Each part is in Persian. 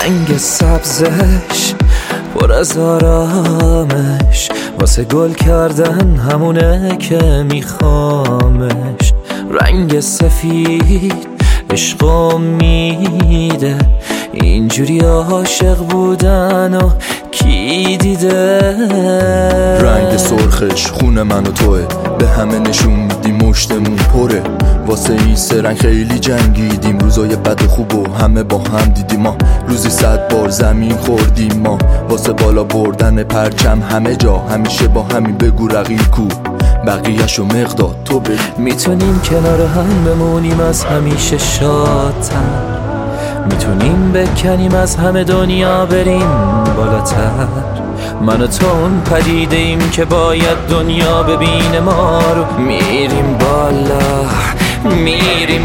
رنگ سبزش پر از آرامش، واسه گل کردن همونه که میخوامش. رنگ سفید عشق میده، اینجوری عاشق بودن و کی دیده؟ رنگ سرخش خون من و توه، به همه نشون میدیم مشتمون پره. واسه این سه رنگ خیلی جنگیدیم، روزای بد و خوب و همه با هم دیدیم. ما روزی 100 بار زمین خوردیم، ما واسه بالا بردن پرچم همه جا همیشه با همین بگو رقیب کو، بقیه‌شو مقداد تو بگو. میتونیم کنار هم بمونیم از همیشه شادتر، میتونیم بکنیم از همه دنیا بریم بالاتر. من و تو اون پدیده ایم که باید دنیا ببینه ما رو. میریم بالا، میریم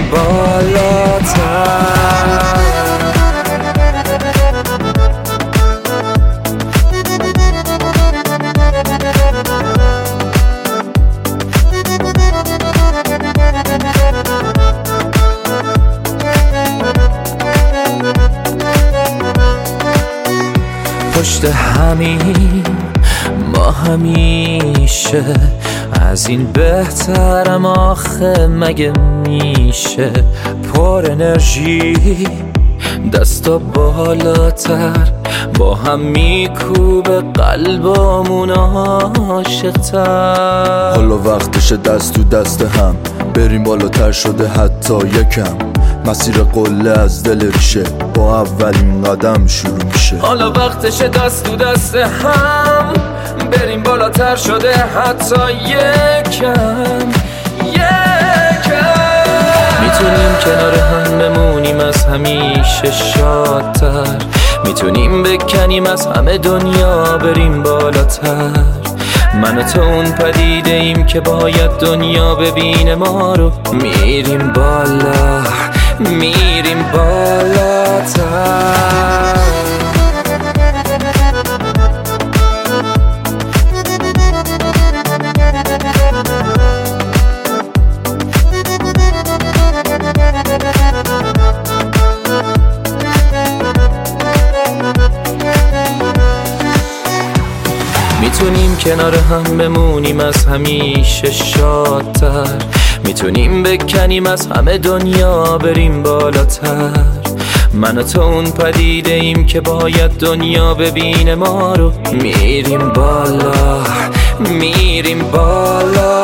بالاتر. پشت همین ما همیشه، از این بهترم آخه مگه میشه؟ پر انرژی دستا بالاتر، با هم میکوبه قلبمون عاشق‌تر. حالا وقتشه دست تو دست هم بریم بالاتر، شده حتی یکم مسیر قله از دل ریشه، با اولین قدم شروع میشه. حالا وقتشه دست تو دست هم بریم بالاتر، شده حتی یکم. میتونیم کنار هم بمونیم از همیشه شادتر، میتونیم بکنیم از همه دنیا بریم بالاتر. من و تو اون پدیده ایم که باید دنیا ببینه ما رو. میریم بالا، میریم بالاتر. میتونیم کنار هم بمونیم از همیشه شادتر، میتونیم بکنیم از همه دنیا بریم بالاتر. من و تو اون پدیده ایم که باید دنیا ببینه ما رو. میریم بالا، میریم بالا.